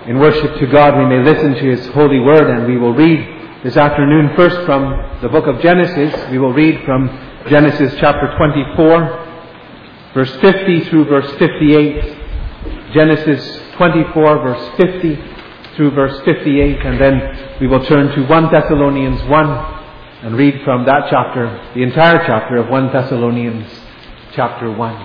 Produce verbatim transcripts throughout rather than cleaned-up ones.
In worship to God, we may listen to His holy word, and we will read this afternoon first from the book of Genesis. We will read from Genesis chapter twenty-four, verse fifty through verse fifty-eight. Genesis twenty-four, verse fifty through verse fifty-eight, and then we will turn to First Thessalonians one and read from that chapter, the entire chapter of First Thessalonians chapter one.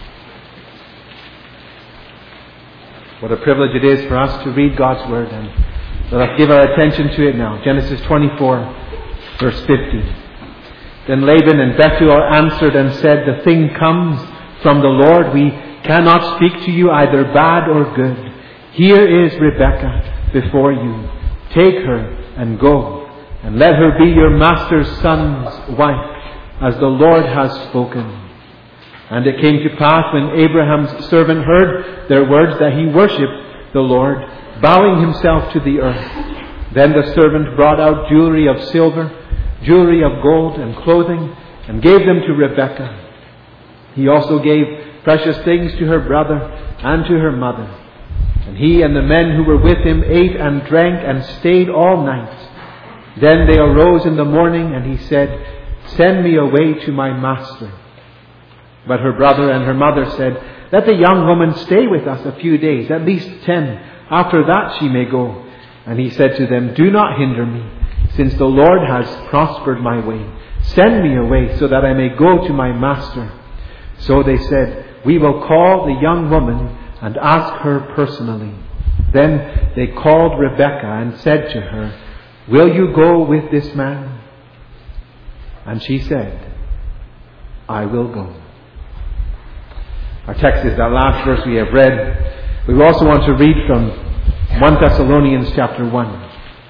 What a privilege it is for us to read God's Word, and let us give our attention to it now. Genesis twenty-four, verse fifty. Then Laban and Bethuel answered and said, "The thing comes from the Lord. We cannot speak to you either bad or good. Here is Rebekah before you. Take her and go, and let her be your master's son's wife, as the Lord has spoken." And it came to pass, when Abraham's servant heard their words, that he worshipped the Lord, bowing himself to the earth. Then the servant brought out jewelry of silver, jewelry of gold, and clothing, and gave them to Rebekah. He also gave precious things to her brother and to her mother. And he and the men who were with him ate and drank and stayed all night. Then they arose in the morning, and he said, "Send me away to my master." But her brother and her mother said, "Let the young woman stay with us a few days, at least ten. After that she may go." And he said to them, "Do not hinder me, since the Lord has prospered my way. Send me away, so that I may go to my master." So they said, "We will call the young woman and ask her personally." Then they called Rebekah and said to her, "Will you go with this man?" And she said, "I will go." Our text is that last verse we have read. We also want to read from First Thessalonians chapter one.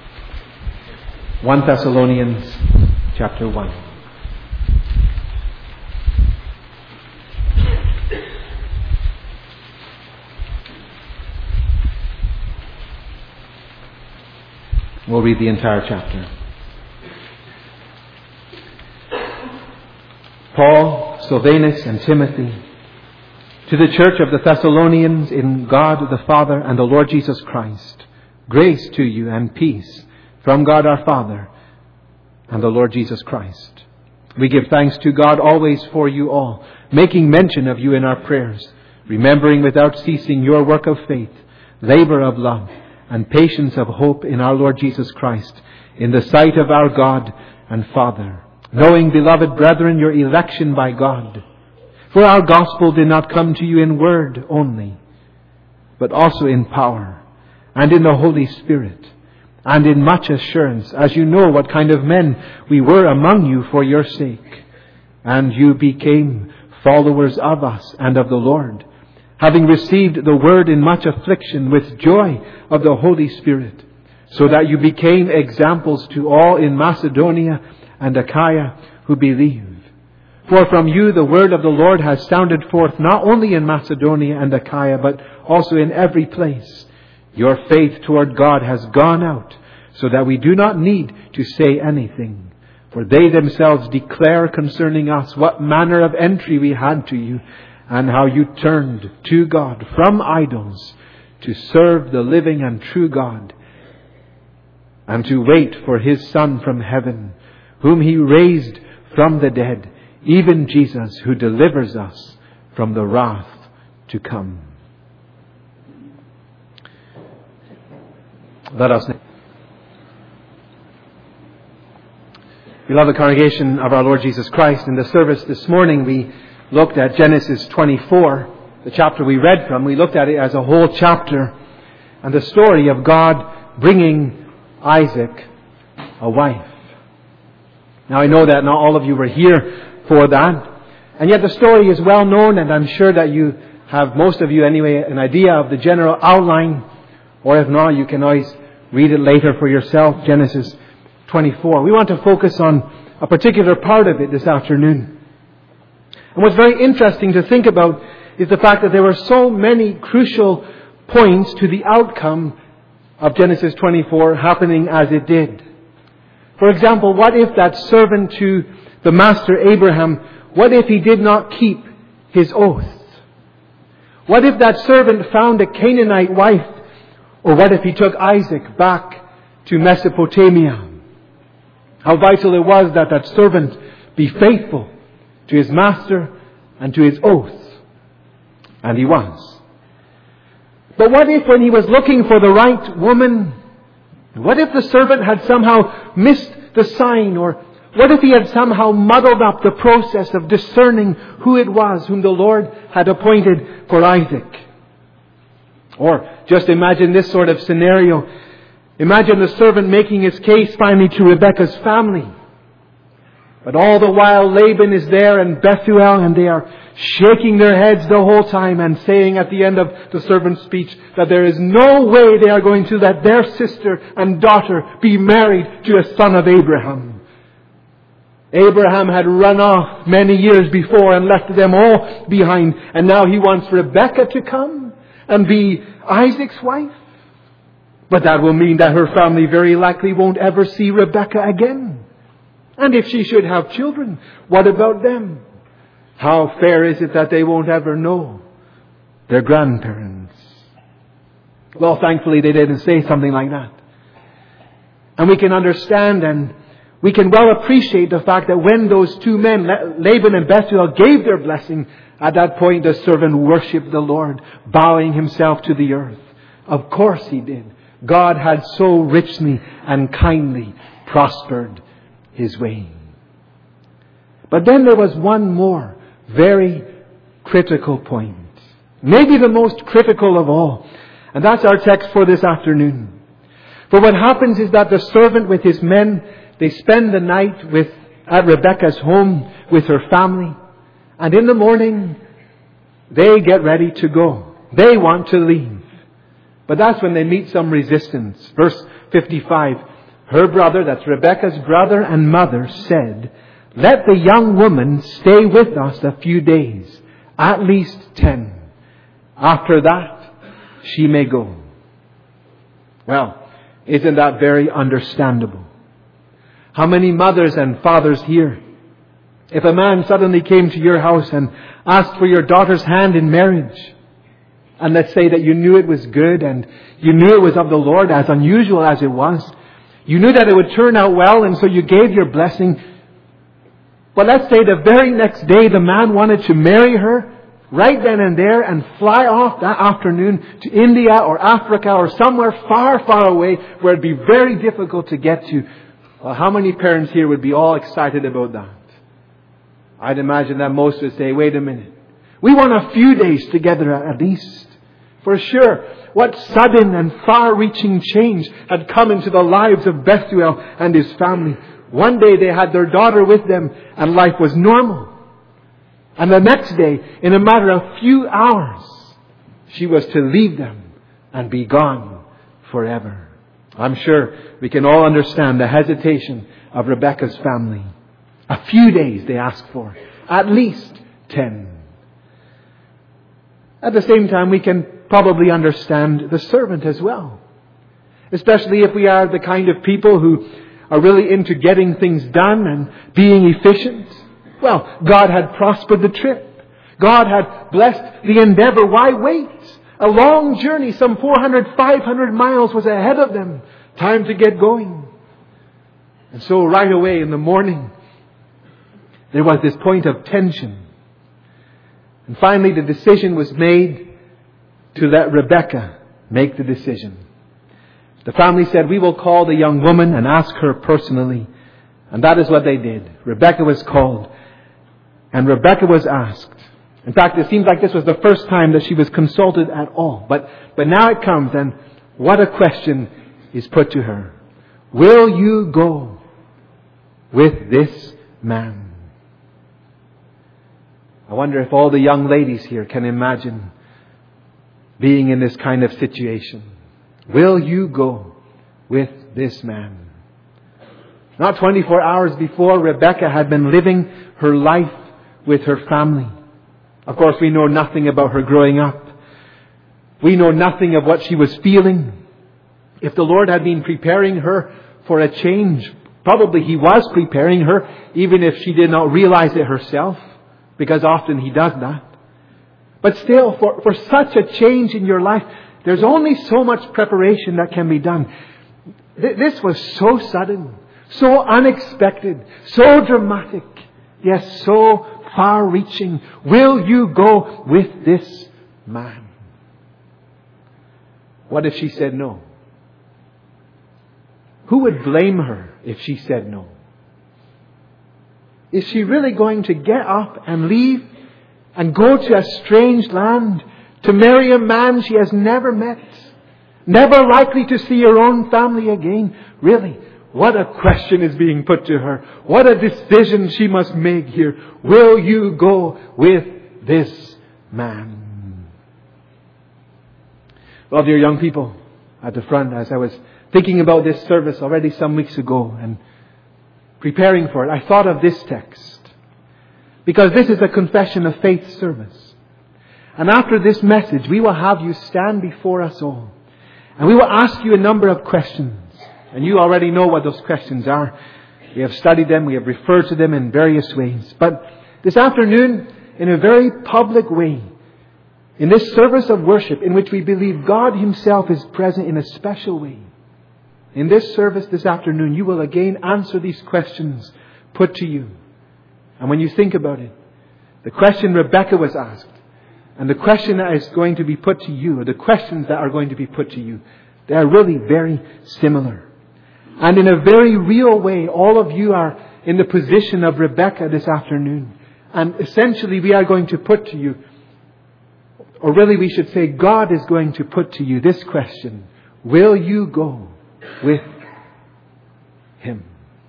First Thessalonians chapter one. We'll read the entire chapter. Paul, Silvanus, and Timothy, to the church of the Thessalonians in God the Father and the Lord Jesus Christ, grace to you and peace from God our Father and the Lord Jesus Christ. We give thanks to God always for you all, making mention of you in our prayers, remembering without ceasing your work of faith, labor of love, and patience of hope in our Lord Jesus Christ, in the sight of our God and Father, knowing, beloved brethren, your election by God. For our gospel did not come to you in word only, but also in power, and in the Holy Spirit, and in much assurance, as you know what kind of men we were among you for your sake. And you became followers of us and of the Lord, having received the word in much affliction with joy of the Holy Spirit, so that you became examples to all in Macedonia and Achaia who believe. For from you the word of the Lord has sounded forth, not only in Macedonia and Achaia, but also in every place. Your faith toward God has gone out, so that we do not need to say anything. For they themselves declare concerning us what manner of entry we had to you, and how you turned to God from idols to serve the living and true God, and to wait for His Son from heaven, whom He raised from the dead, even Jesus, who delivers us from the wrath to come. Let us. Beloved congregation of our Lord Jesus Christ, in the service this morning we looked at Genesis twenty-four, the chapter we read from. We looked at it as a whole chapter, and the story of God bringing Isaac a wife. Now I know that not all of you were here for that, and yet the story is well known, and I'm sure that you have, most of you anyway, an idea of the general outline, or if not, you can always read it later for yourself. Genesis twenty-four. We want to focus on a particular part of it this afternoon. And what's very interesting to think about is the fact that there were so many crucial points to the outcome of Genesis twenty-four happening as it did. For example, what if that servant to the master Abraham, what if he did not keep his oath? What if that servant found a Canaanite wife Or what if he took Isaac back to Mesopotamia? How vital it was that that servant be faithful to his master and to his oath. And he was. But what if when he was looking for the right woman, what if the servant had somehow missed the sign? Or what if he had somehow muddled up the process of discerning who it was whom the Lord had appointed for Isaac? Or just imagine this sort of scenario. Imagine the servant making his case finally to Rebekah's family. But all the while Laban is there and Bethuel, and they are shaking their heads the whole time and saying at the end of the servant's speech that there is no way they are going to let their sister and daughter be married to a son of Abraham. Abraham had run off many years before and left them all behind, and now he wants Rebekah to come and be Isaac's wife. But that will mean that her family very likely won't ever see Rebekah again. And if she should have children, what about them? How fair is it that they won't ever know their grandparents? Well, thankfully they didn't say something like that. And we can understand and we can well appreciate the fact that when those two men, Laban and Bethuel, gave their blessing, at that point the servant worshipped the Lord, bowing himself to the earth. Of course he did. God had so richly and kindly prospered his way. But then there was one more very critical point. Maybe the most critical of all. And that's our text for this afternoon. For what happens is that the servant with his men, they spend the night with at Rebekah's home with her family. And in the morning, they get ready to go. They want to leave. But that's when they meet some resistance. Verse fifty-five. Her brother, that's Rebekah's brother and mother, said, "Let the young woman stay with us a few days, at least ten. After that, she may go." Well, isn't that very understandable? How many mothers and fathers here, if a man suddenly came to your house and asked for your daughter's hand in marriage, and let's say that you knew it was good and you knew it was of the Lord, as unusual as it was, you knew that it would turn out well, and so you gave your blessing. But let's say the very next day the man wanted to marry her right then and there and fly off that afternoon to India or Africa or somewhere far, far away where it'd be very difficult to get to. Well, how many parents here would be all excited about that? I'd imagine that most would say, wait a minute. We want a few days together at least. For sure, what sudden and far-reaching change had come into the lives of Bethuel and his family. One day they had their daughter with them and life was normal. And the next day, in a matter of few hours, she was to leave them and be gone forever. I'm sure we can all understand the hesitation of Rebekah's family. A few days they asked for. At least ten. At the same time, we can probably understand the servant as well. Especially if we are the kind of people who are really into getting things done and being efficient. Well, God had prospered the trip. God had blessed the endeavor. Why wait? A long journey, some four hundred, five hundred miles was ahead of them. Time to get going. And so right away in the morning, there was this point of tension. And finally the decision was made to let Rebekah make the decision. The family said, we will call the young woman and ask her personally. And that is what they did. Rebekah was called. And Rebekah was asked. In fact, it seems like this was the first time that she was consulted at all. But, but now it comes, and what a question is put to her. Will you go with this man? I wonder if all the young ladies here can imagine being in this kind of situation. Will you go with this man? Not twenty-four hours before, Rebekah had been living her life with her family. Of course, we know nothing about her growing up. We know nothing of what she was feeling. If the Lord had been preparing her for a change, probably He was preparing her, even if she did not realize it herself, because often He does that. But still, for, for such a change in your life, There's only so much preparation that can be done. Th- this was so sudden, so unexpected, so dramatic, yes, so far-reaching. Will you go with this man? What if she said no? Who would blame her if she said no? Is she really going to get up and leave and go to a strange land to marry a man she has never met? Never likely to see her own family again? Really, what a question is being put to her. What a decision she must make here. Will you go with this man? Well, dear young people at the front, as I was thinking about this service already some weeks ago and preparing for it, I thought of this text. Because this is a confession of faith service. And after this message, we will have you stand before us all. And we will ask you a number of questions. And you already know what those questions are. We have studied them. We have referred to them in various ways. But this afternoon, in a very public way, in this service of worship in which we believe God Himself is present in a special way, in this service this afternoon, you will again answer these questions put to you. And when you think about it, the question Rebecca was asked, and the question that is going to be put to you, or the questions that are going to be put to you, they are really very similar. And in a very real way, all of you are in the position of Rebecca this afternoon. And essentially we are going to put to you, or really we should say God is going to put to you this question: will you go with Him?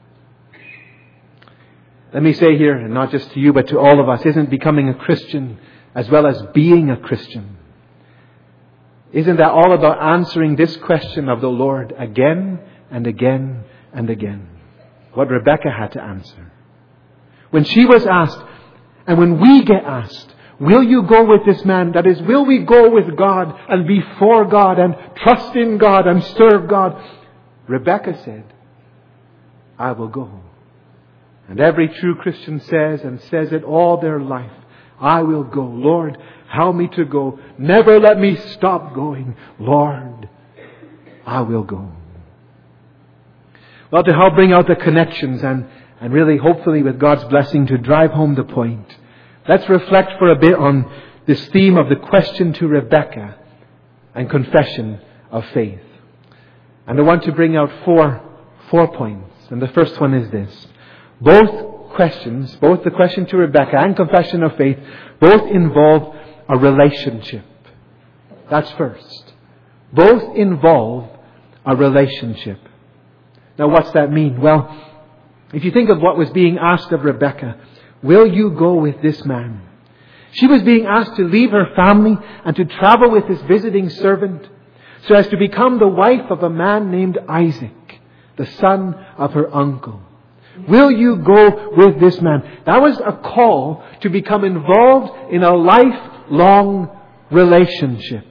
Let me say here, and not just to you but to all of us, isn't becoming a Christian as well as being a Christian, isn't that all about answering this question of the Lord again and again and again? What Rebecca had to answer. When she was asked, and when we get asked, will you go with this man? That is, will we go with God and be for God and trust in God and serve God? Rebecca said, I will go. And every true Christian says, and says it all their life, I will go. Lord, help me to go. Never let me stop going. Lord, I will go. Well, to help bring out the connections and, and really, hopefully, with God's blessing, to drive home the point, let's reflect for a bit on this theme of the question to Rebecca and confession of faith. And I want to bring out four, four points. And the first one is this. Both questions, both the question to Rebecca and confession of faith, both involve a relationship. That's first. Both involve a relationship. Now, what's that mean? Well, if you think of what was being asked of Rebecca, will you go with this man? She was being asked to leave her family and to travel with this visiting servant so as to become the wife of a man named Isaac, the son of her uncle. Will you go with this man? That was a call to become involved in a lifelong relationship.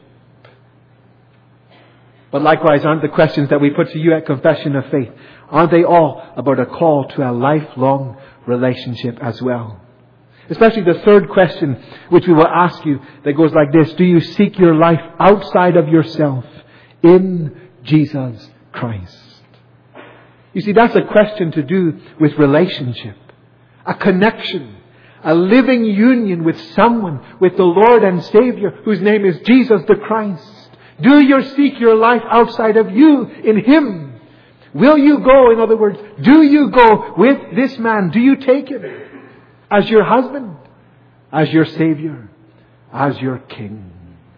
But likewise, aren't the questions that we put to you at Confession of Faith, aren't they all about a call to a lifelong relationship as well? Especially the third question, which we will ask you, that goes like this: do you seek your life outside of yourself in Jesus Christ? You see, that's a question to do with relationship, a connection, a living union with someone, with the Lord and Savior, whose name is Jesus the Christ. Do you seek your life outside of you in Him? Will you go, in other words, do you go with this man? Do you take Him as your husband, as your Savior, as your King?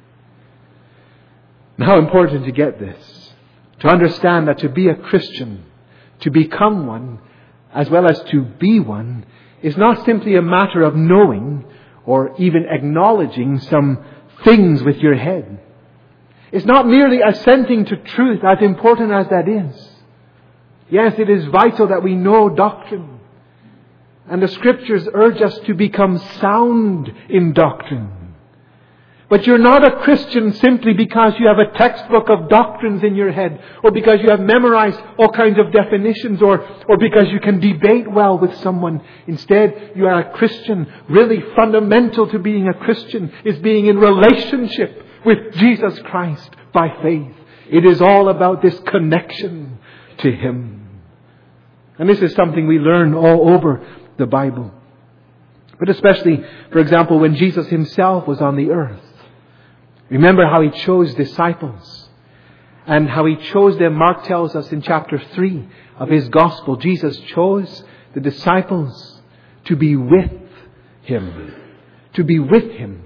And how important to get this, to understand that to be a Christian, to become one, as well as to be one, is not simply a matter of knowing or even acknowledging some things with your head. It's not merely assenting to truth, as important as that is. Yes, it is vital that we know doctrine. And the Scriptures urge us to become sound in doctrine. But you're not a Christian simply because you have a textbook of doctrines in your head, or because you have memorized all kinds of definitions, or, or because you can debate well with someone. Instead, you are a Christian. Really fundamental to being a Christian is being in relationship with Jesus Christ by faith. It is all about this connection to Him. And this is something we learn all over the Bible. But especially, for example, when Jesus Himself was on the earth. Remember how He chose disciples. And how He chose them. Mark tells us in chapter three of His Gospel, Jesus chose the disciples to be with Him. To be with Him.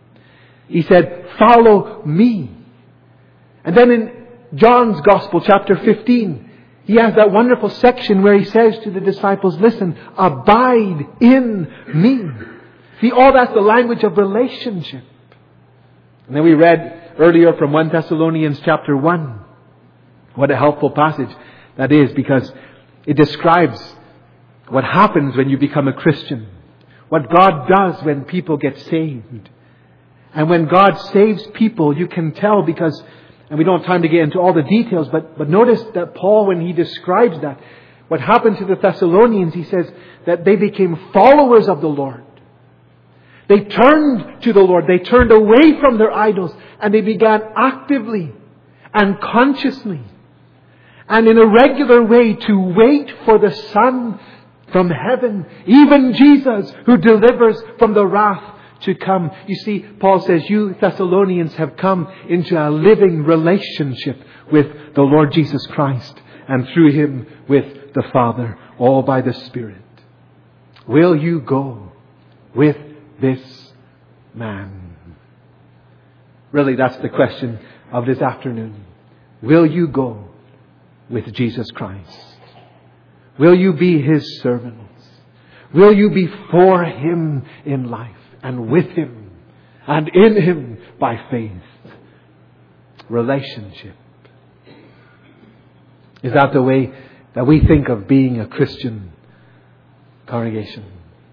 He said, follow me. And then in John's Gospel, chapter fifteen, He has that wonderful section where He says to the disciples, listen, abide in me. See, all that's the language of relationship. And then we read earlier from First Thessalonians chapter one. What a helpful passage that is, because it describes what happens when you become a Christian. What God does when people get saved. And when God saves people, you can tell because, and we don't have time to get into all the details, but, but notice that Paul, when he describes that, what happened to the Thessalonians, he says that they became followers of the Lord. They turned to the Lord. They turned away from their idols and they began actively and consciously and in a regular way to wait for the Son from heaven, even Jesus, who delivers from the wrath to come. You see, Paul says, you Thessalonians have come into a living relationship with the Lord Jesus Christ and through Him with the Father, all by the Spirit. Will you go with this man? Really, that's the question of this afternoon. Will you go with Jesus Christ? Will you be His servants? Will you be for Him in life and with Him and in Him by faith? Relationship. Is that the way that we think of being a Christian congregation?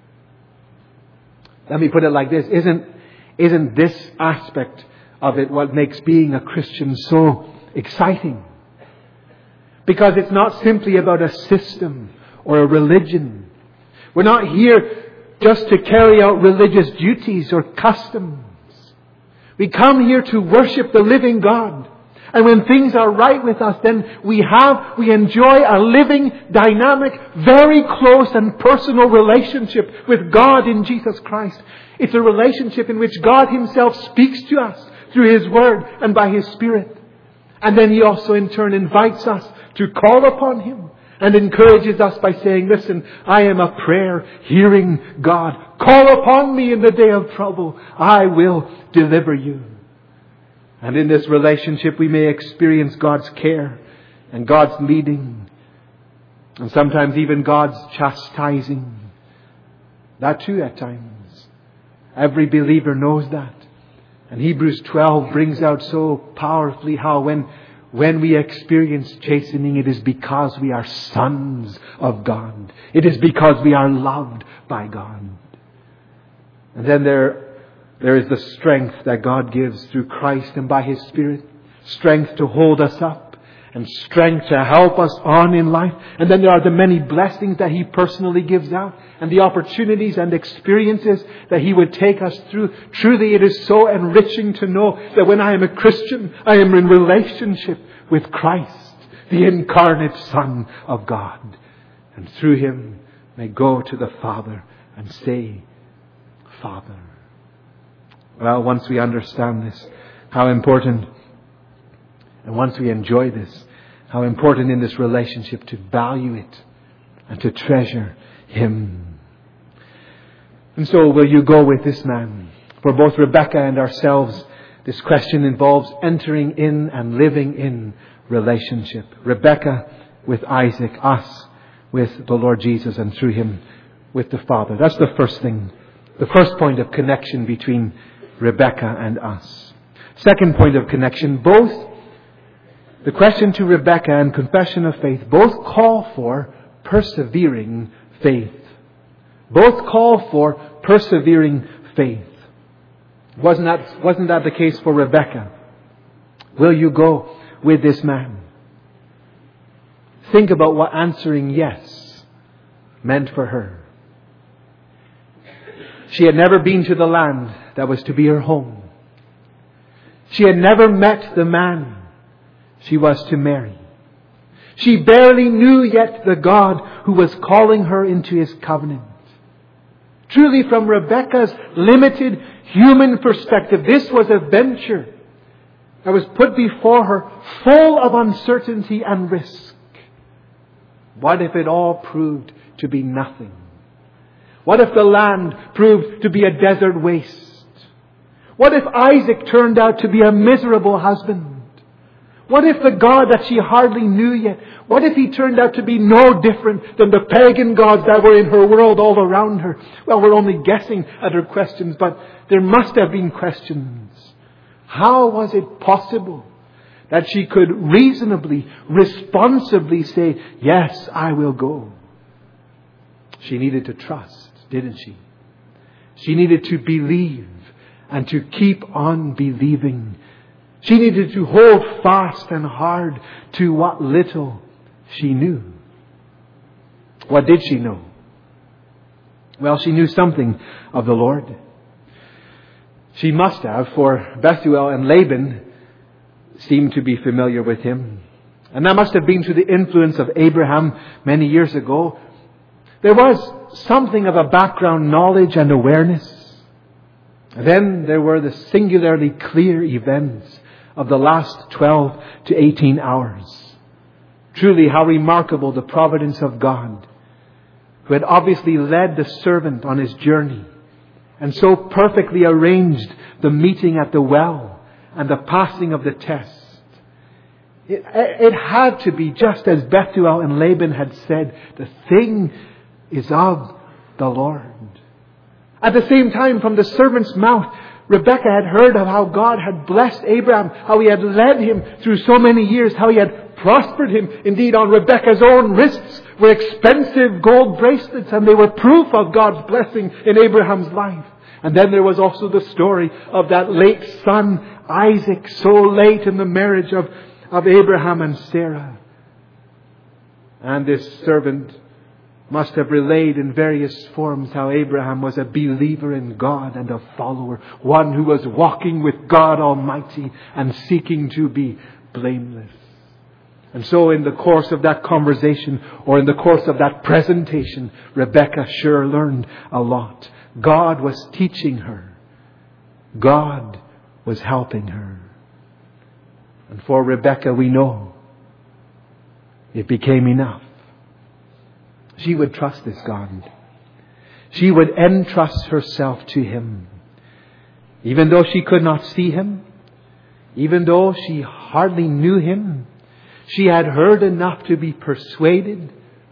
Let me put it like this. Isn't, isn't this aspect of it what makes being a Christian so exciting? Because it's not simply about a system or a religion. We're not here just to carry out religious duties or customs. We come here to worship the living God. And when things are right with us, then we have, we enjoy a living, dynamic, very close and personal relationship with God in Jesus Christ. It's a relationship in which God Himself speaks to us through His Word and by His Spirit. And then He also in turn invites us to call upon Him and encourages us by saying, listen, I am a prayer hearing God. Call upon me in the day of trouble. I will deliver you. And in this relationship we may experience God's care and God's leading and sometimes even God's chastising. That too at times. Every believer knows that. And Hebrews twelve brings out so powerfully how when When we experience chastening, it is because we are sons of God. It is because we are loved by God. And then there, there is the strength that God gives through Christ and by His Spirit. Strength to hold us up and strength to help us on in life. And then there are the many blessings that He personally gives out and the opportunities and experiences that He would take us through. Truly, it is so enriching to know that when I am a Christian, I am in relationship with Christ, the incarnate Son of God. And through Him may go to the Father and say, Father. Well, once we understand this, how important, and once we enjoy this, how important in this relationship to value it and to treasure Him. And so will you go with this man? For both Rebecca and ourselves, this question involves entering in and living in relationship. Rebecca with Isaac, us with the Lord Jesus, and through Him with the Father. That's the first thing. The first point of connection between Rebecca and us. Second point of connection, both the question to Rebecca and confession of faith both call for persevering faith. Both call for persevering faith. Wasn't that, wasn't that the case for Rebecca? Will you go with this man? Think about what answering yes meant for her. She had never been to the land that was to be her home. She had never met the man she was to marry. She barely knew yet the God who was calling her into His covenant. Truly, from Rebekah's limited human perspective, this was a venture that was put before her full of uncertainty and risk. What if it all proved to be nothing? What if the land proved to be a desert waste? What if Isaac turned out to be a miserable husband? What if the God that she hardly knew yet, what if he turned out to be no different than the pagan gods that were in her world all around her? Well, we're only guessing at her questions, but there must have been questions. How was it possible that she could reasonably, responsibly say, yes, I will go? She needed to trust, didn't she? She needed to believe and to keep on believing. She needed to hold fast and hard to what little she knew. What did she know? Well, she knew something of the Lord. She must have, for Bethuel and Laban seemed to be familiar with Him. And that must have been through the influence of Abraham many years ago. There was something of a background knowledge and awareness. Then there were the singularly clear events of the last twelve to eighteen hours. Truly, how remarkable the providence of God, who had obviously led the servant on his journey and so perfectly arranged the meeting at the well and the passing of the test. It, it had to be just as Bethuel and Laban had said, the thing is of the Lord. At the same time, from the servant's mouth, Rebekah had heard of how God had blessed Abraham, how He had led him through so many years, how He had prospered him. Indeed, on Rebekah's own wrists were expensive gold bracelets, and they were proof of God's blessing in Abraham's life. And then there was also the story of that late son, Isaac, so late in the marriage of, of Abraham and Sarah. And this servant must have relayed in various forms how Abraham was a believer in God and a follower, one who was walking with God Almighty and seeking to be blameless. And so in the course of that conversation, or in the course of that presentation, Rebekah sure learned a lot. God was teaching her. God was helping her. And for Rebekah, we know it became enough. She would trust this God. She would entrust herself to Him. Even though she could not see Him, even though she hardly knew Him, she had heard enough to be persuaded.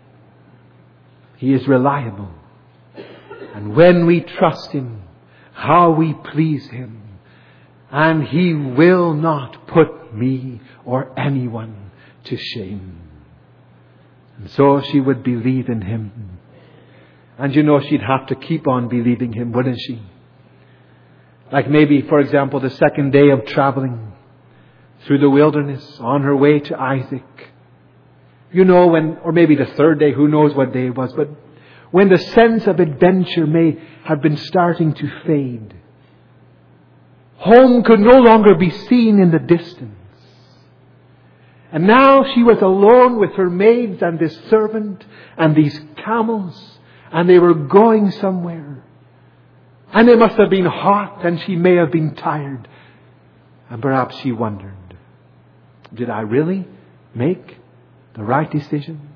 He is reliable. And when we trust Him, how we please Him. And He will not put me or anyone to shame. And so she would believe in Him. And you know, she'd have to keep on believing Him, wouldn't she? Like maybe, for example, the second day of traveling through the wilderness on her way to Isaac. You know, when, or maybe the third day, who knows what day it was, but when the sense of adventure may have been starting to fade. Home could no longer be seen in the distance. And now she was alone with her maids and this servant and these camels, and they were going somewhere. And it must have been hot, and she may have been tired. And perhaps she wondered, did I really make the right decision?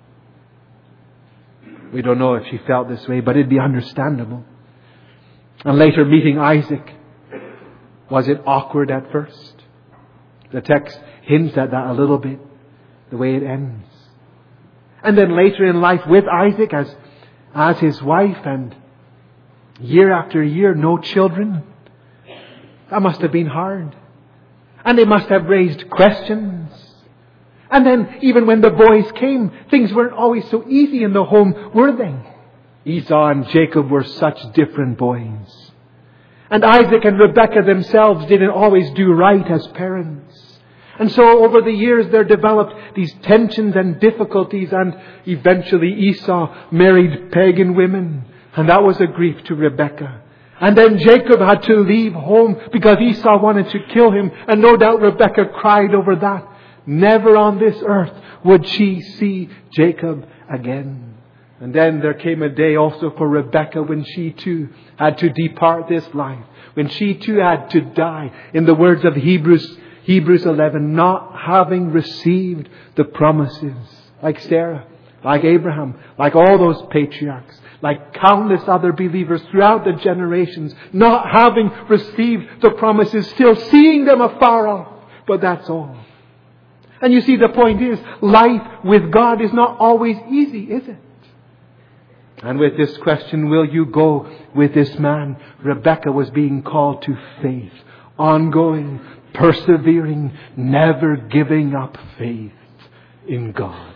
We don't know if she felt this way, but it'd be understandable. And later meeting Isaac, was it awkward at first? The text hints at that a little bit, the way it ends. And then later in life with Isaac as, as his wife, and year after year, no children. That must have been hard. And they must have raised questions. And then even when the boys came, things weren't always so easy in the home, were they? Esau and Jacob were such different boys. And Isaac and Rebekah themselves didn't always do right as parents. And so over the years there developed these tensions and difficulties, and eventually Esau married pagan women. And that was a grief to Rebekah. And then Jacob had to leave home because Esau wanted to kill him. And no doubt Rebekah cried over that. Never on this earth would she see Jacob again. And then there came a day also for Rebekah when she too had to depart this life. When she too had to die. In the words of Hebrews, Hebrews eleven, not having received the promises. Like Sarah, like Abraham, like all those patriarchs, like countless other believers throughout the generations, not having received the promises, still seeing them afar off. But that's all. And you see, the point is, life with God is not always easy, is it? And with this question, will you go with this man? Rebekah was being called to faith. Ongoing, persevering, never giving up faith in God.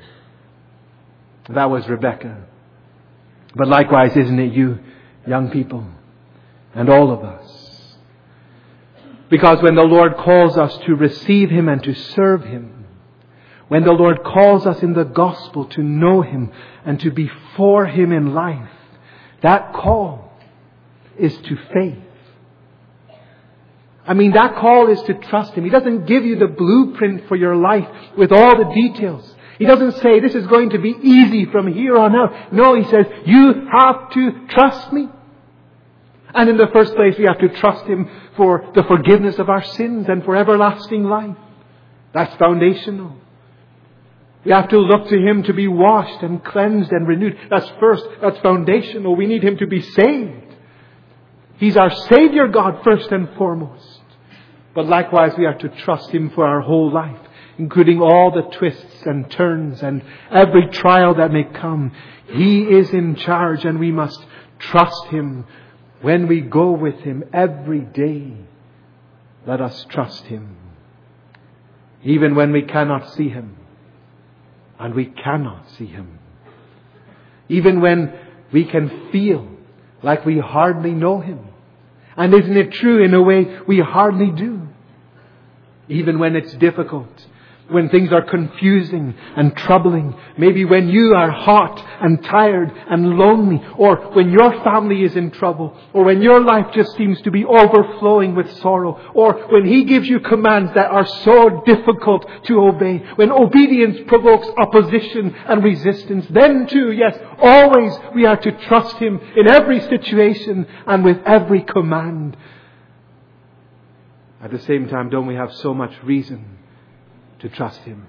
That was Rebekah. But likewise, isn't it you, young people, and all of us? Because when the Lord calls us to receive Him and to serve Him, when the Lord calls us in the gospel to know Him and to be for Him in life, that call is to faith. I mean, that call is to trust Him. He doesn't give you the blueprint for your life with all the details. He doesn't say this is going to be easy from here on out. No, He says you have to trust me. And in the first place, we have to trust Him for the forgiveness of our sins and for everlasting life. That's foundational. We have to look to Him to be washed and cleansed and renewed. That's first. That's foundational. We need Him to be saved. He's our Savior God first and foremost. But likewise, we have to trust Him for our whole life, including all the twists and turns and every trial that may come. He is in charge, and we must trust Him when we go with Him every day. Let us trust Him. Even when we cannot see Him, and we cannot see Him. Even when we can feel like we hardly know Him. And isn't it true, in a way, we hardly do. Even when it's difficult, when things are confusing and troubling, maybe when you are hot and tired and lonely, or when your family is in trouble, or when your life just seems to be overflowing with sorrow, or when He gives you commands that are so difficult to obey, when obedience provokes opposition and resistance, then too, yes, always we are to trust Him in every situation and with every command. At the same time, don't we have so much reason to trust Him?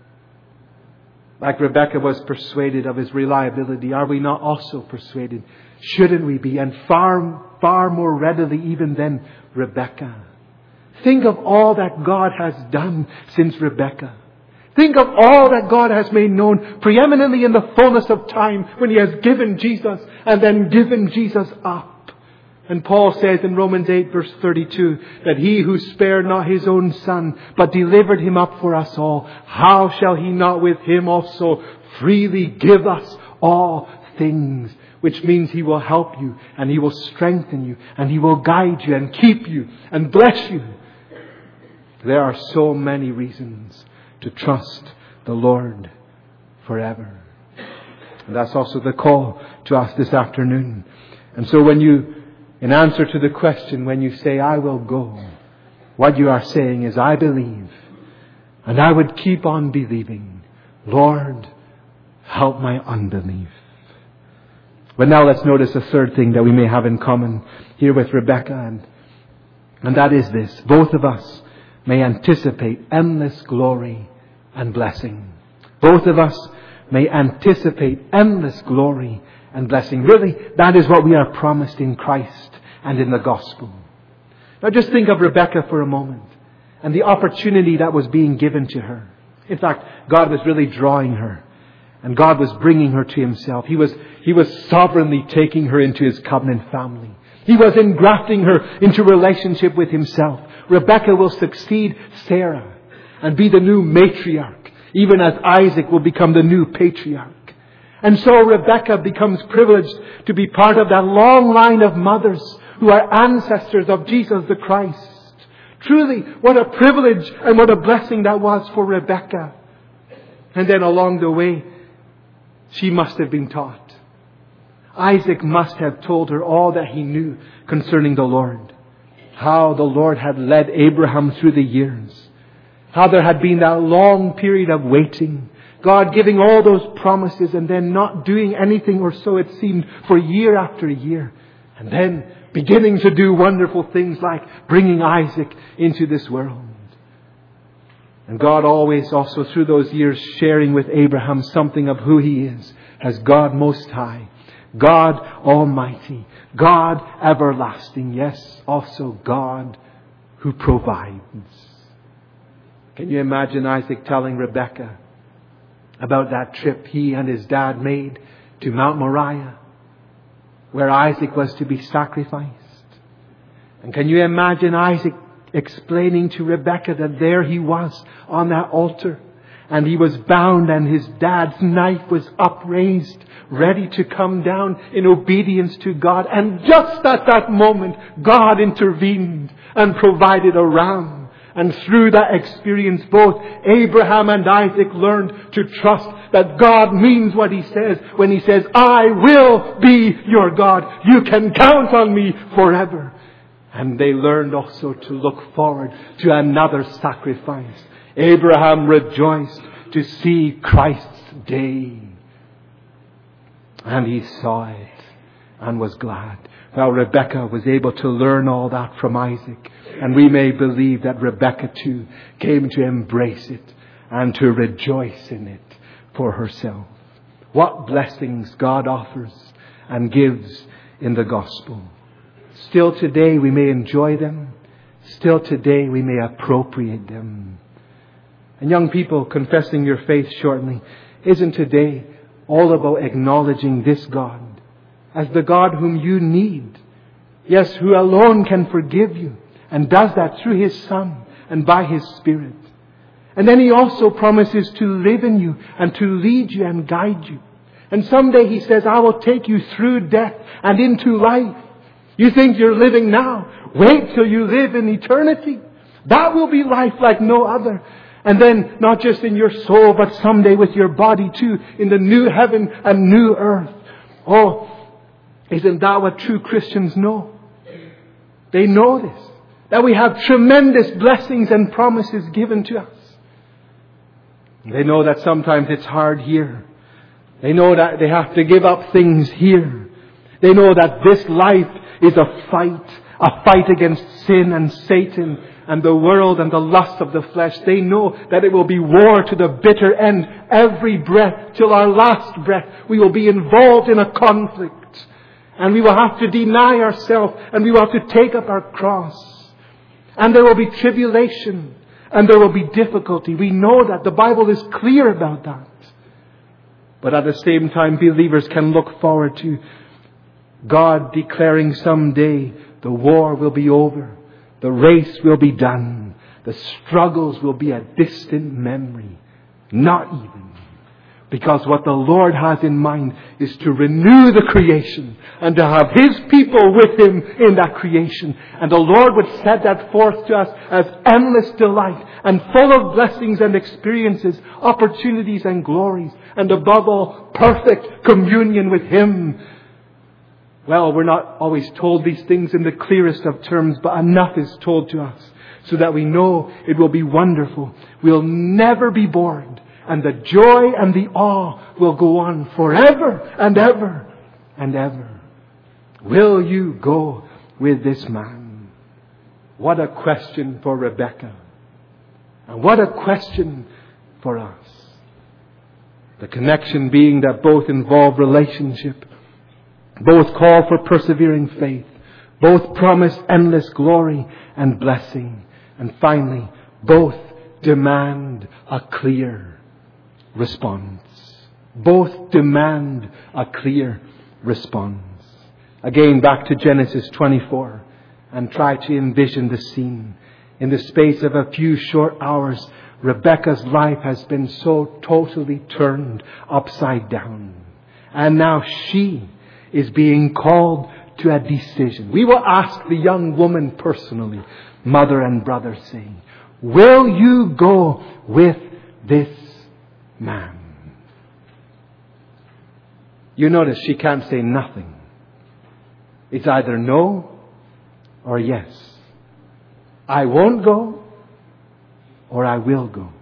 Like Rebekah was persuaded of His reliability, are we not also persuaded? Shouldn't we be? And far, far more readily even than Rebekah. Think of all that God has done since Rebekah. Think of all that God has made known preeminently in the fullness of time when He has given Jesus and then given Jesus up. And Paul says in Romans eight verse thirty-two that He who spared not His own Son, but delivered Him up for us all, how shall He not with Him also freely give us all things? Which means He will help you, and He will strengthen you, and He will guide you and keep you and bless you. There are so many reasons to trust the Lord forever. And that's also the call to us this afternoon. And so when you In answer to the question, when you say, I will go, what you are saying is, I believe, and I would keep on believing. Lord, help my unbelief. But now let's notice a third thing that we may have in common here with Rebekah, and, and that is this. Both of us may anticipate endless glory and blessing. Both of us may anticipate endless glory and blessing. Really, that is what we are promised in Christ and in the gospel. Now just think of Rebekah for a moment and the opportunity that was being given to her. In fact, God was really drawing her, and God was bringing her to Himself. He was, He was sovereignly taking her into His covenant family. He was engrafting her into relationship with Himself. Rebekah will succeed Sarah and be the new matriarch, even as Isaac will become the new patriarch. And so Rebekah becomes privileged to be part of that long line of mothers who are ancestors of Jesus the Christ. Truly, what a privilege and what a blessing that was for Rebekah. And then along the way, she must have been taught. Isaac must have told her all that he knew concerning the Lord. How the Lord had led Abraham through the years. How there had been that long period of waiting. God giving all those promises and then not doing anything, or so it seemed, for year after year. And then beginning to do wonderful things like bringing Isaac into this world. And God always also through those years sharing with Abraham something of who He is as God Most High, God Almighty, God Everlasting, yes, also God who provides. Can you imagine Isaac telling Rebekah about that trip he and his dad made to Mount Moriah, where Isaac was to be sacrificed? And can you imagine Isaac explaining to Rebekah that there he was on that altar, and he was bound and his dad's knife was upraised, ready to come down in obedience to God. And just at that moment, God intervened and provided a ram. And through that experience, both Abraham and Isaac learned to trust that God means what He says when He says, I will be your God. You can count on me forever. And they learned also to look forward to another sacrifice. Abraham rejoiced to see Christ's day. And he saw it and was glad. Well, Rebekah was able to learn all that from Isaac. And we may believe that Rebekah too came to embrace it and to rejoice in it for herself. What blessings God offers and gives in the gospel. Still today we may enjoy them. Still today we may appropriate them. And young people, confessing your faith shortly, isn't today all about acknowledging this God as the God whom you need? Yes, who alone can forgive you, and does that through His Son and by His Spirit. And then He also promises to live in you and to lead you and guide you. And someday He says, I will take you through death and into life. You think you're living now? Wait till you live in eternity. That will be life like no other. And then not just in your soul, but someday with your body too, in the new heaven and new earth. Oh, isn't that what true Christians know? They know this. That we have tremendous blessings and promises given to us. They know that sometimes it's hard here. They know that they have to give up things here. They know that this life is a fight. A fight against sin and Satan and the world and the lust of the flesh. They know that it will be war to the bitter end. Every breath, till our last breath, we will be involved in a conflict. And we will have to deny ourselves, and we will have to take up our cross. And there will be tribulation, and there will be difficulty. We know that. The Bible is clear about that. But at the same time, believers can look forward to God declaring someday the war will be over. The race will be done. The struggles will be a distant memory. Not even. Because what the Lord has in mind is to renew the creation and to have His people with Him in that creation. And the Lord would set that forth to us as endless delight and full of blessings and experiences, opportunities and glories. And above all, perfect communion with Him. Well, we're not always told these things in the clearest of terms, but enough is told to us so that we know it will be wonderful. We'll never be bored. And the joy and the awe will go on forever and ever and ever. Will you go with this man? What a question for Rebekah. And what a question for us. The connection being that both involve relationship. Both call for persevering faith. Both promise endless glory and blessing. And finally, both demand a clear response. Both demand a clear response. Again, back to Genesis twenty-four and try to envision the scene. In the space of a few short hours, Rebekah's life has been so totally turned upside down. And now she is being called to a decision. We will ask the young woman personally, mother and brother, saying, will you go with this man? You notice she can't say nothing. It's either no or yes. I won't go or I will go.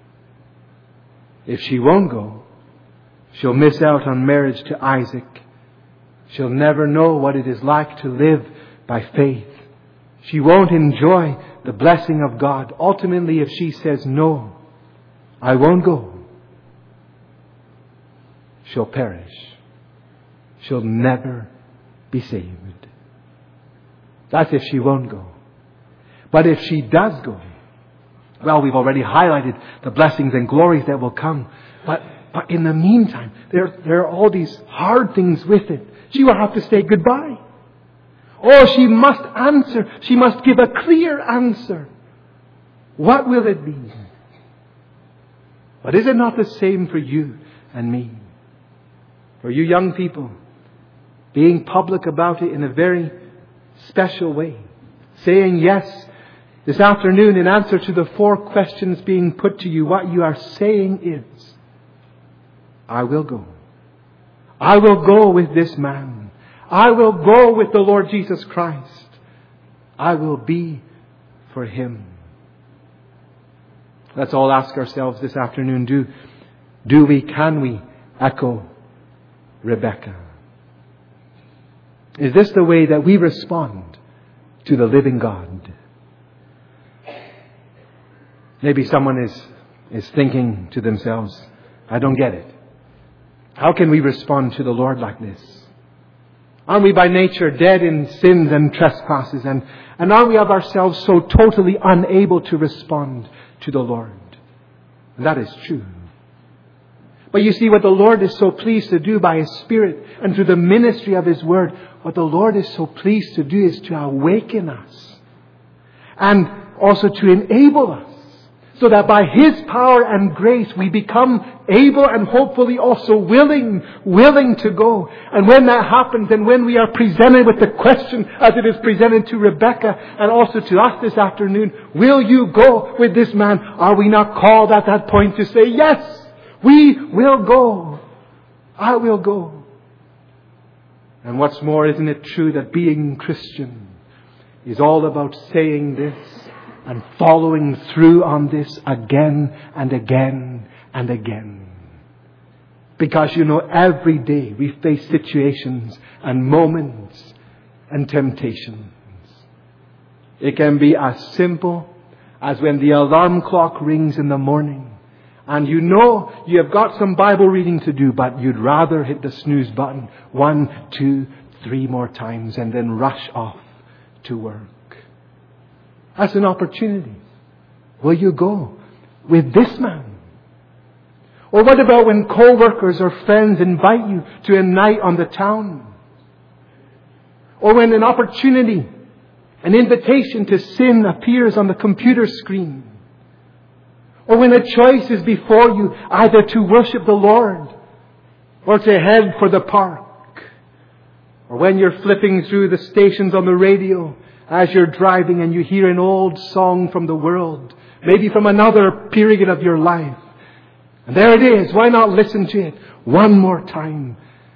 If she won't go, she'll miss out on marriage to Isaac. She'll never know what it is like to live by faith. She won't enjoy the blessing of God. Ultimately, if she says, no, I won't go, she'll perish. She'll never be saved. That's if she won't go. But if she does go, well, we've already highlighted the blessings and glories that will come. But, but in the meantime, there, there are all these hard things with it. She will have to say goodbye. Oh, she must answer. She must give a clear answer. What will it be? But is it not the same for you and me? For you young people, being public about it in a very special way. Saying yes this afternoon in answer to the four questions being put to you. What you are saying is, I will go. I will go with this man. I will go with the Lord Jesus Christ. I will be for Him. Let's all ask ourselves this afternoon, do, do we, can we echo Rebecca? Is this the way that we respond to the living God? Maybe someone is, is thinking to themselves, I don't get it. How can we respond to the Lord like this? Aren't we by nature dead in sins and trespasses? And, and aren't we of ourselves so totally unable to respond to the Lord? And that is true. But you see, what the Lord is so pleased to do by His Spirit and through the ministry of His Word, what the Lord is so pleased to do is to awaken us and also to enable us, so that by His power and grace we become able and hopefully also willing, willing to go. And when that happens, and when we are presented with the question as it is presented to Rebecca and also to us this afternoon, will you go with this man? Are we not called at that point to say, yes, we will go. I will go. And what's more, isn't it true that being Christian is all about saying this and following through on this again and again and again? Because, you know, every day we face situations and moments and temptations. It can be as simple as when the alarm clock rings in the morning and you know you have got some Bible reading to do, but you'd rather hit the snooze button one, two, three more times and then rush off to work. That's an opportunity. Will you go with this man? Or what about when co-workers or friends invite you to a night on the town? Or when an opportunity, an invitation to sin appears on the computer screen? Or when a choice is before you either to worship the Lord or to head for the park? Or when you're flipping through the stations on the radio as you're driving and you hear an old song from the world, maybe from another period of your life. And there it is. Why not listen to it one more time?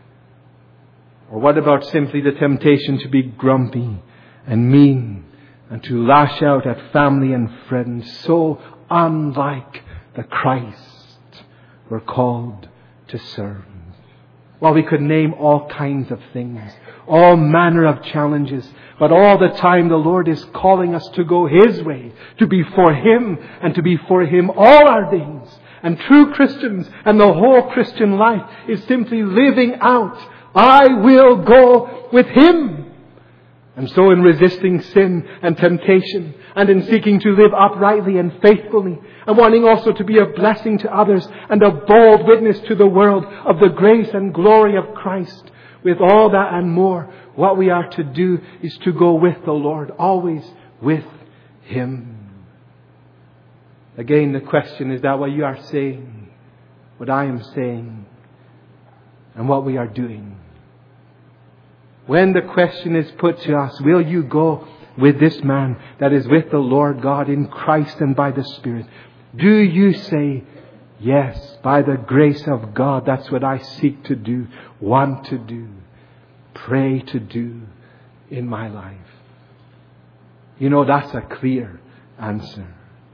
Or what about simply the temptation to be grumpy and mean and to lash out at family and friends, so unlike the Christ we're called to serve? Well, we could name all kinds of things, all manner of challenges, but all the time the Lord is calling us to go His way, to be for Him and to be for Him all our days. And true Christians and the whole Christian life is simply living out, I will go with Him. And so in resisting sin and temptation and in seeking to live uprightly and faithfully and wanting also to be a blessing to others and a bold witness to the world of the grace and glory of Christ, with all that and more, what we are to do is to go with the Lord, always with Him. Again, the question is that what you are saying, what I am saying, and what we are doing. When the question is put to us, will you go with this man that is with the Lord God in Christ and by the Spirit? Do you say Yes, by the grace of God, that's what I seek to do, want to do, pray to do in my life. You know, that's a clear answer.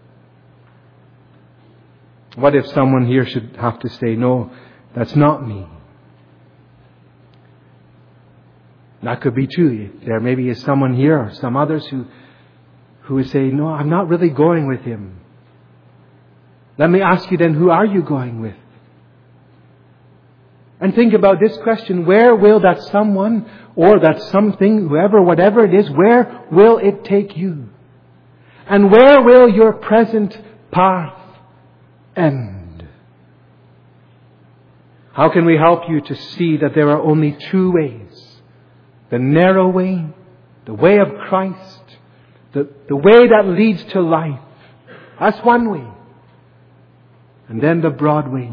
What if someone here should have to say, no, that's not me? That could be true. There maybe is someone here or some others who, who would say, no, I'm not really going with him. Let me ask you then, who are you going with? And think about this question, where will that someone or that something, whoever, whatever it is, where will it take you? And where will your present path end? How can we help you to see that there are only two ways? The narrow way, the way of Christ, the, the way that leads to life. That's one way. And then the broad way.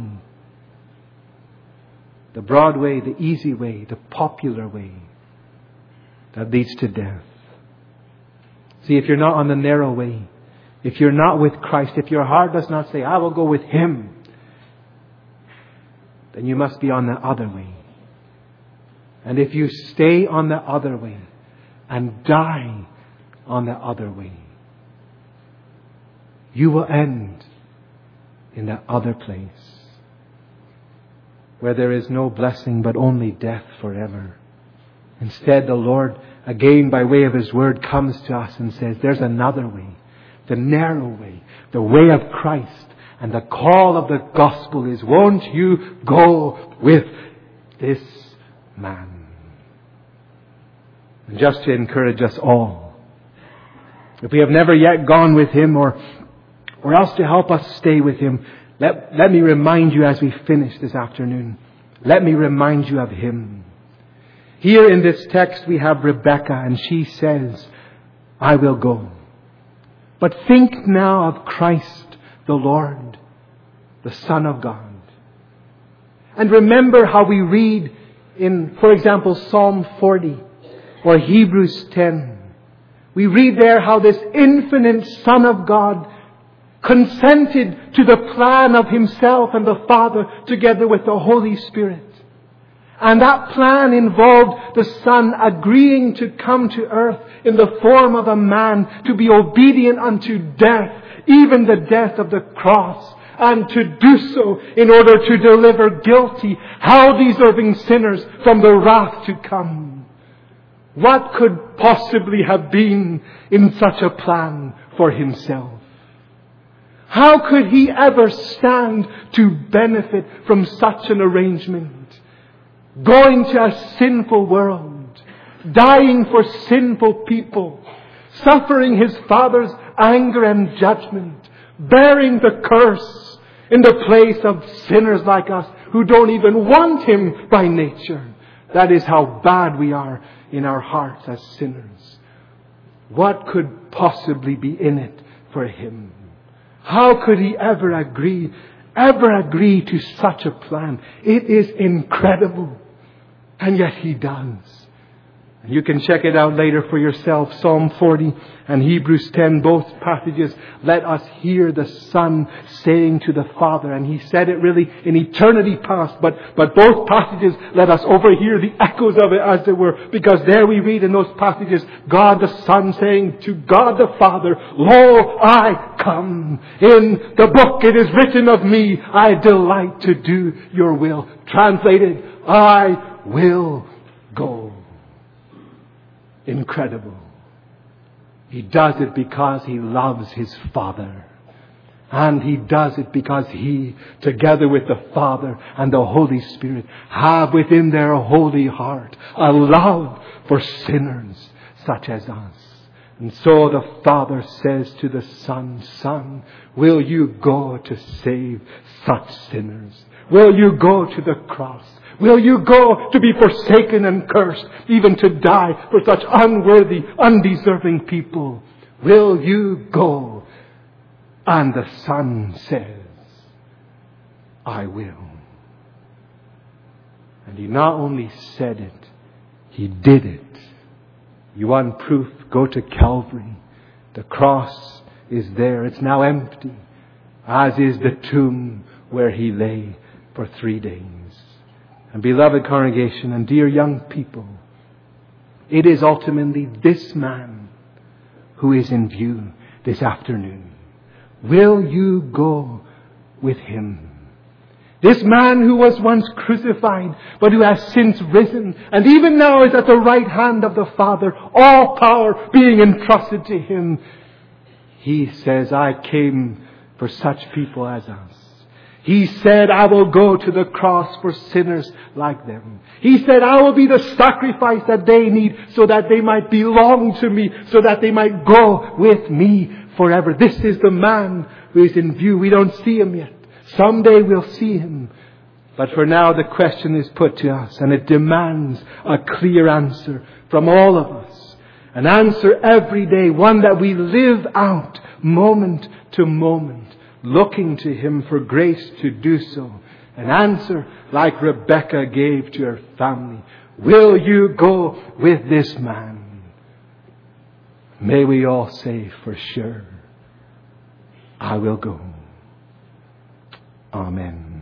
The broad way, the easy way, the popular way that leads to death. See, if you're not on the narrow way, if you're not with Christ, if your heart does not say, I will go with Him, then you must be on the other way. And if you stay on the other way and die on the other way, you will end in the other place where there is no blessing but only death forever. Instead, the Lord, again by way of His Word, comes to us and says, there's another way, the narrow way, the way of Christ. And the call of the gospel is, won't you go with this man? And just to encourage us all, if we have never yet gone with Him, or or else to help us stay with Him, let, let me remind you as we finish this afternoon, let me remind you of Him. Here in this text we have Rebecca, and she says, I will go. But think now of Christ the Lord, the Son of God. And remember how we read in, for example, Psalm forty or Hebrews ten. We read there how this infinite Son of God consented to the plan of Himself and the Father together with the Holy Spirit. And that plan involved the Son agreeing to come to earth in the form of a man, to be obedient unto death, even the death of the cross, and to do so in order to deliver guilty, hell-deserving sinners from the wrath to come. What could possibly have been in such a plan for Himself? How could He ever stand to benefit from such an arrangement? Going to a sinful world, dying for sinful people, suffering His Father's anger and judgment, bearing the curse in the place of sinners like us who don't even want Him by nature. That is how bad we are in our hearts as sinners. What could possibly be in it for Him? How could He ever agree, ever agree to such a plan? It is incredible. And yet He does. And you can check it out later for yourself. Psalm forty and Hebrews ten, both passages, let us hear the Son saying to the Father. And He said it really in eternity past. But, but both passages let us overhear the echoes of it, as it were. Because there we read in those passages, God the Son saying to God the Father, Lo, I come. In the book it is written of me, I delight to do your will. Translated, I will go. Incredible. He does it because He loves His Father. And He does it because He, together with the Father and the Holy Spirit, have within their holy heart a love for sinners such as us. And so the Father says to the Son, Son, will you go to save such sinners? Will you go to the cross? Will you go to be forsaken and cursed, even to die for such unworthy, undeserving people? Will you go? And the Son says, I will. And He not only said it, He did it. You want proof? Go to Calvary. The cross is there. It's now empty, as is the tomb where he lay for three days. And beloved congregation and dear young people, it is ultimately this man who is in view this afternoon. Will you go with him? This man who was once crucified, but who has since risen, and even now is at the right hand of the Father, all power being entrusted to him. He says, I came for such people as us. He said, I will go to the cross for sinners like them. He said, I will be the sacrifice that they need so that they might belong to me, so that they might go with me forever. This is the man who is in view. We don't see him yet. Someday we'll see him. But for now the question is put to us, and it demands a clear answer from all of us. An answer every day, one that we live out moment to moment, looking to him for grace to do so. An answer like Rebecca gave to her family. Will you go with this man? May we all say for sure, I will go. Amen.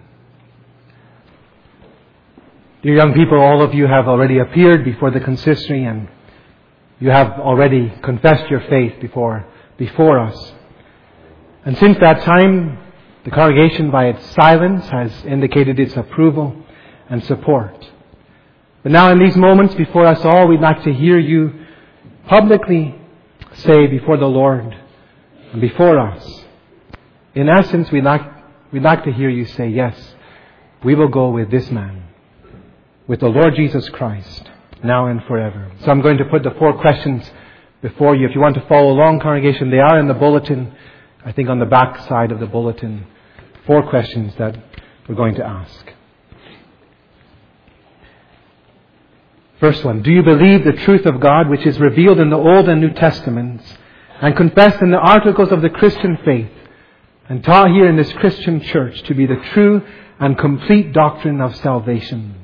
Dear young people, all of you have already appeared before the consistory, and you have already confessed your faith before, before us. And since that time, the congregation by its silence has indicated its approval and support. But now in these moments before us all, we'd like to hear you publicly say before the Lord and before us. In essence, we'd like, we'd like to hear you say, yes, we will go with this man, with the Lord Jesus Christ, now and forever. So I'm going to put the four questions before you. If you want to follow along, congregation, they are in the bulletin. I think on the back side of the bulletin, four questions that we're going to ask. First one, do you believe the truth of God which is revealed in the Old and New Testaments and confessed in the articles of the Christian faith and taught here in this Christian church to be the true and complete doctrine of salvation?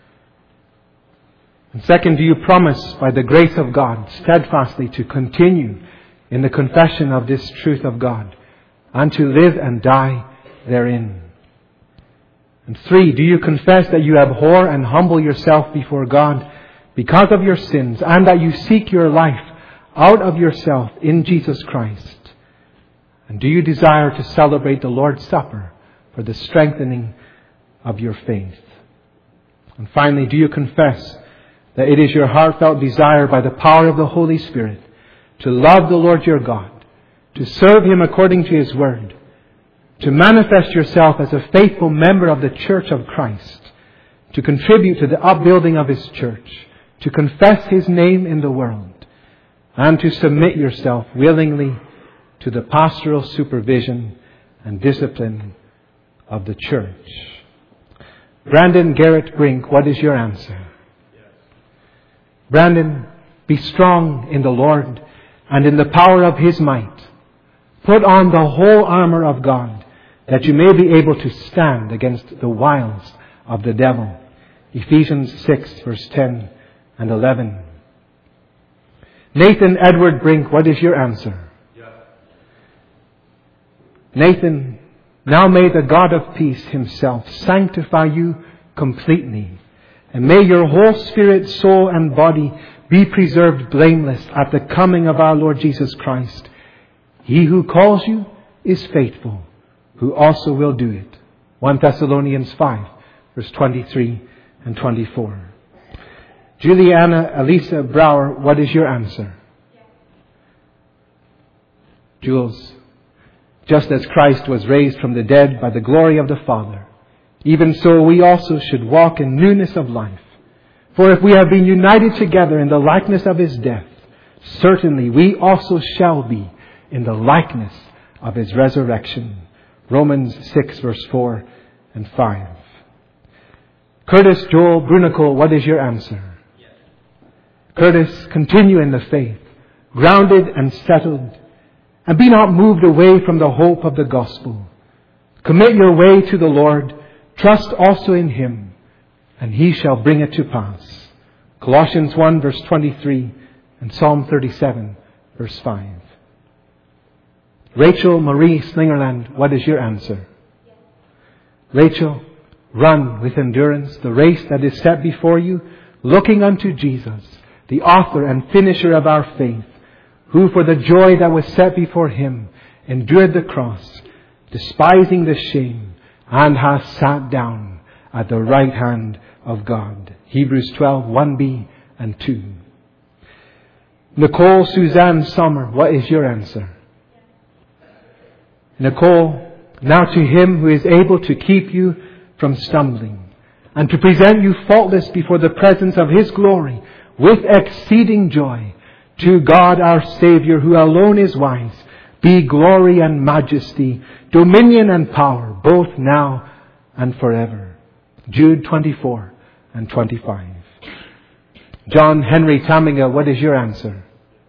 And second, do you promise by the grace of God steadfastly to continue in the confession of this truth of God and to live and die therein? And three, do you confess that you abhor and humble yourself before God because of your sins, and that you seek your life out of yourself in Jesus Christ? And do you desire to celebrate the Lord's Supper for the strengthening of your faith? And finally, do you confess that it is your heartfelt desire by the power of the Holy Spirit to love the Lord your God, to serve him according to his word, to manifest yourself as a faithful member of the Church of Christ, to contribute to the upbuilding of his church, to confess his name in the world, and to submit yourself willingly to the pastoral supervision and discipline of the church? Brandon Garrett Brink, what is your answer? Brandon, be strong in the Lord and in the power of his might. Put on the whole armor of God, that you may be able to stand against the wiles of the devil. Ephesians six, verse ten and eleven. Nathan Edward Brink, what is your answer? Yes. Nathan, now may the God of peace himself sanctify you completely, and may your whole spirit, soul, and body be preserved blameless at the coming of our Lord Jesus Christ. He who calls you is faithful, who also will do it. First Thessalonians five, verse twenty-three and twenty-four. Juliana Elisa Brower, what is your answer? Yes. Jules, just as Christ was raised from the dead by the glory of the Father, even so we also should walk in newness of life. For if we have been united together in the likeness of his death, certainly we also shall be in the likeness of his resurrection. Romans six, verse four and five. Curtis Joel Brunicle, what is your answer? Yes. Curtis, continue in the faith, grounded and settled, and be not moved away from the hope of the gospel. Commit your way to the Lord, trust also in him, and he shall bring it to pass. Colossians one, verse twenty-three, and Psalm thirty-seven, verse five. Rachel Marie Slingerland, what is your answer? Yes. Rachel, run with endurance the race that is set before you, looking unto Jesus, the author and finisher of our faith, who for the joy that was set before him endured the cross, despising the shame, and has sat down at the right hand of God. Hebrews twelve, one b and two. Nicole Suzanne Sommer, what is your answer? Nicole, now to him who is able to keep you from stumbling and to present you faultless before the presence of his glory with exceeding joy, to God our Savior, who alone is wise, be glory and majesty, dominion and power, both now and forever. Jude twenty-four and twenty-five. John Henry Tamiga, what is your answer?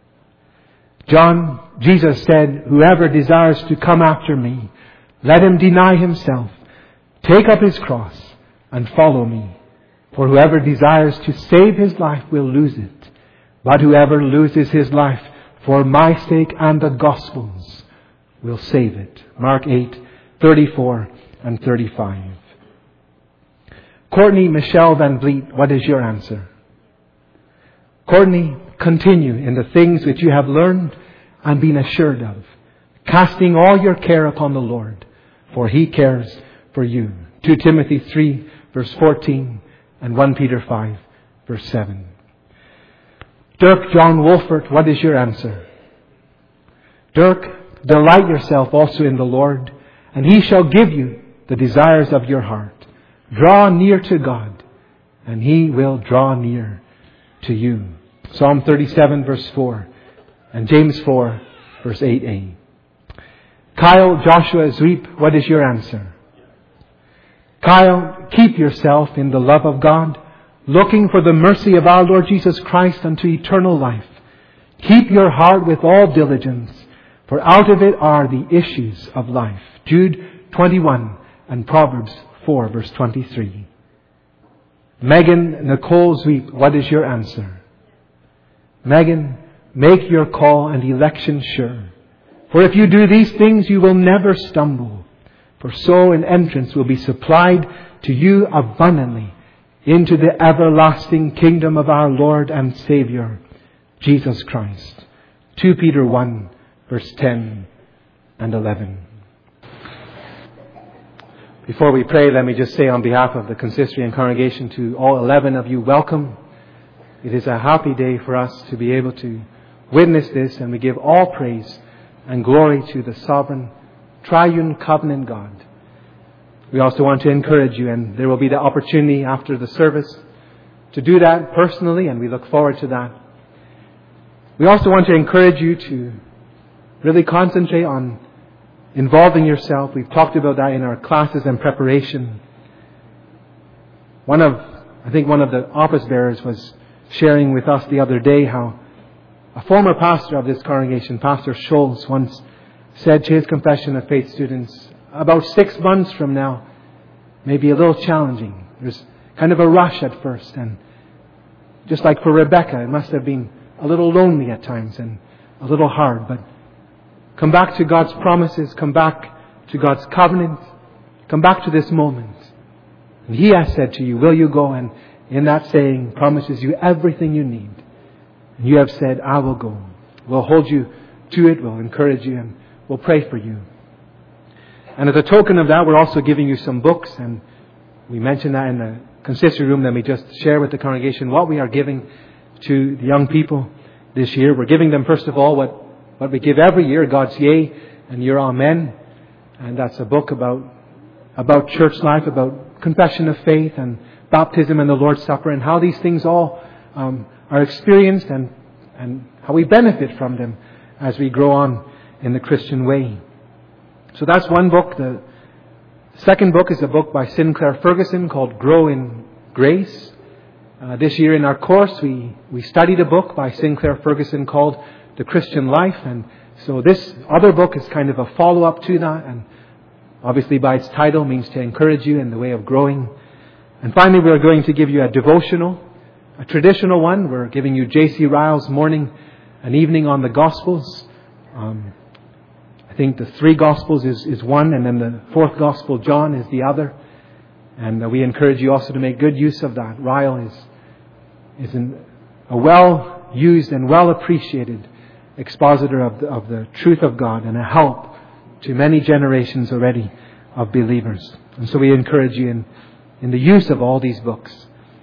John, Jesus said, whoever desires to come after me, let him deny himself, take up his cross, and follow me. For whoever desires to save his life will lose it. But whoever loses his life for my sake and the gospel's will save it. Mark eight, thirty-four and thirty-five. Courtney Michelle Van Vliet, what is your answer? Courtney, continue in the things which you have learned and been assured of, casting all your care upon the Lord, for he cares for you. Second Timothy three, verse fourteen, and First Peter five, verse seven. Dirk John Wolfert, what is your answer? Dirk, delight yourself also in the Lord, and he shall give you the desires of your heart. Draw near to God, and he will draw near to you. Psalm thirty-seven, verse four, and James four, verse eight a. Kyle Joshua Zweep, what is your answer? Kyle, keep yourself in the love of God, looking for the mercy of our Lord Jesus Christ unto eternal life. Keep your heart with all diligence, for out of it are the issues of life. Jude twenty-one and Proverbs four, verse twenty-three. Megan Nicole Zweep, what is your answer? Megan, make your call and election sure. For if you do these things, you will never stumble. For so an entrance will be supplied to you abundantly into the everlasting kingdom of our Lord and Savior, Jesus Christ. Second Peter one, verse ten and eleven. Before we pray, let me just say on behalf of the consistory and congregation to all eleven of you, welcome. It is a happy day for us to be able to witness this, and we give all praise and glory to the sovereign, triune covenant God. We also want to encourage you, and there will be the opportunity after the service to do that personally, and we look forward to that. We also want to encourage you to really concentrate on involving yourself. We've talked about that in our classes and preparation. One of, I think one of the office bearers was sharing with us the other day how a former pastor of this congregation, Pastor Scholes, once said to his Confession of Faith students, about six months from now may be a little challenging. There's kind of a rush at first, and just like for Rebecca, it must have been a little lonely at times and a little hard, but come back to God's promises, come back to God's covenant, come back to this moment. And He has said to you, will you go? And in that saying promises you everything you need. And you have said, I will go. We'll hold you to it, we'll encourage you, and we'll pray for you. And as a token of that, we're also giving you some books, and we mentioned that in the consistory room. Let me just share with the congregation what we are giving to the young people this year. We're giving them, first of all, what, what we give every year, God's Yea and Your Amen. And that's a book about, about church life, about confession of faith and baptism and the Lord's Supper, and how these things all um, are experienced and, and how we benefit from them as we grow on in the Christian way. So that's one book. The second book is a book by Sinclair Ferguson called Grow in Grace. Uh, this year in our course, we, we studied a book by Sinclair Ferguson called The Christian Life. And so this other book is kind of a follow-up to that. And obviously by its title means to encourage you in the way of growing. And finally, we're going to give you a devotional, a traditional one. We're giving you J C Ryle's Morning and Evening on the Gospels. Um, I think the three Gospels is, is one, and then the fourth Gospel, John, is the other. And uh, we encourage you also to make good use of that. Ryle is, is an, a well-used and well-appreciated expositor of the, of the truth of God and a help to many generations already of believers. And so we encourage you in, in the use of all these books.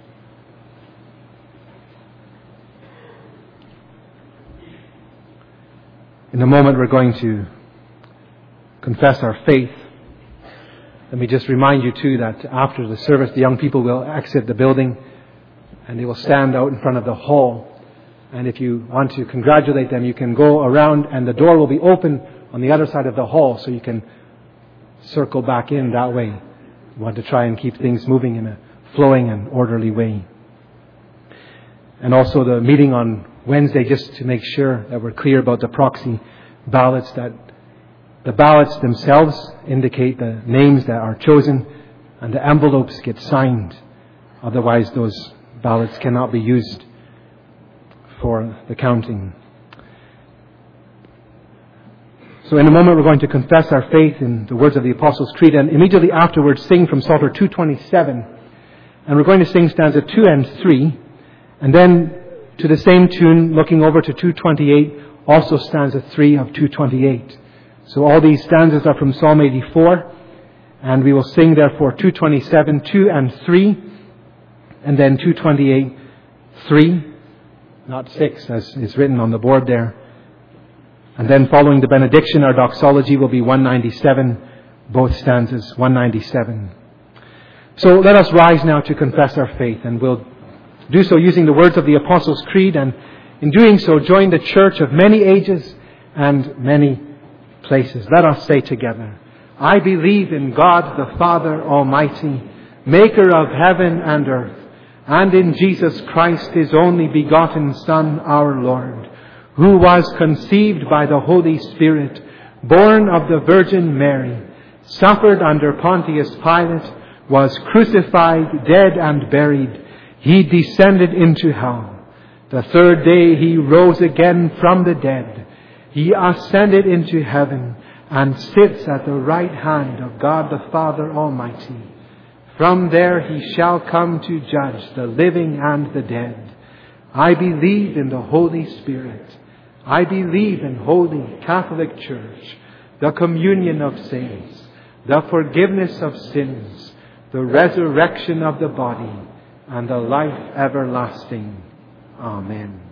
In a moment we're going to confess our faith. Let me just remind you too that after the service the young people will exit the building and they will stand out in front of the hall. And if you want to congratulate them, you can go around and the door will be open on the other side of the hall so you can circle back in that way. We want to try and keep things moving in a flowing and orderly way. And also the meeting on Wednesday, just to make sure that we're clear about the proxy ballots, that the ballots themselves indicate the names that are chosen and the envelopes get signed. Otherwise those ballots cannot be used for the counting. So in a moment we're going to confess our faith in the words of the Apostles' Creed, and immediately afterwards sing from Psalter two twenty-seven. And we're going to sing stanza two and three, and then to the same tune, looking over to two twenty-eight, also stanza three of two twenty-eight. So all these stanzas are from Psalm eighty-four, and we will sing therefore two twenty-seven, two and three, and then two twenty-eight, three, not six as is written on the board there. And then following the benediction, our doxology will be one ninety-seven, both stanzas, one ninety-seven. So let us rise now to confess our faith, and we'll do so using the words of the Apostles' Creed, and in doing so join the church of many ages and many places. Let us say together, I believe in God the Father Almighty, maker of heaven and earth, and in Jesus Christ, His only begotten Son, our Lord, who was conceived by the Holy Spirit, born of the Virgin Mary, suffered under Pontius Pilate, was crucified, dead and buried. He descended into hell. The third day He rose again from the dead. He ascended into heaven and sits at the right hand of God the Father Almighty. From there He shall come to judge the living and the dead. I believe in the Holy Spirit. I believe in Holy Catholic Church, the communion of saints, the forgiveness of sins, the resurrection of the body, and the life everlasting. Amen.